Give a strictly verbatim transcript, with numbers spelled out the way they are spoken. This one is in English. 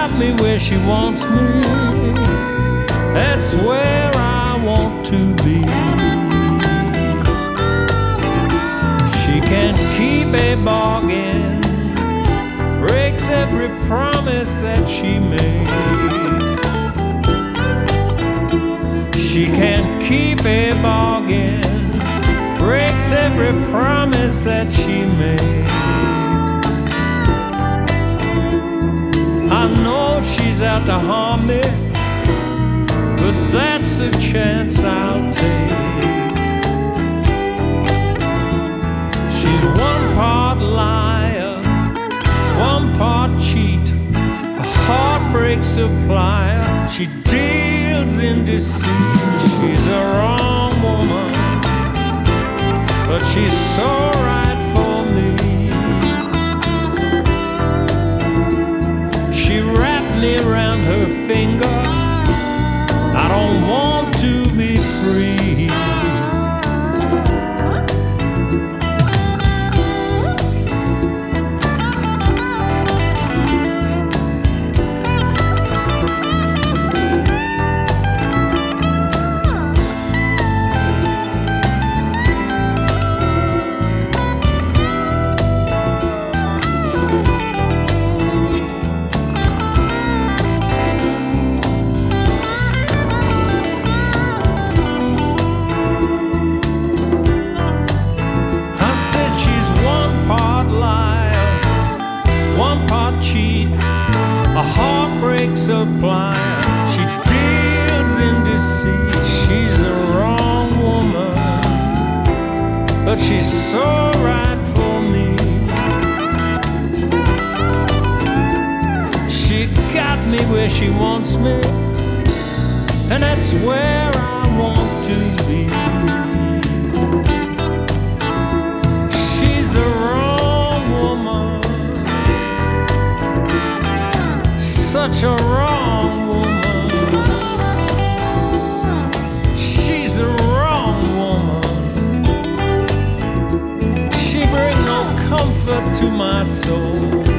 got me where she wants me. That's where I want to be. She can't keep a bargain, breaks every promise that she makes. She can't keep a bargain, breaks every promise that she makes. I know she's out to harm me, but that's a chance I'll take. She's one part liar, one part cheat, a heartbreak supplier. She deals in deceit. She's a wrong woman, but she's so right for me. She wrapped me around her finger. I don't want to be free. A heartbreak supplier. She deals in deceit. She's the wrong woman, but she's so right for me. She got me where she wants me, and that's where I want to be. She's the wrong woman, such a wrong woman. She's the wrong woman. She brings no comfort to my soul.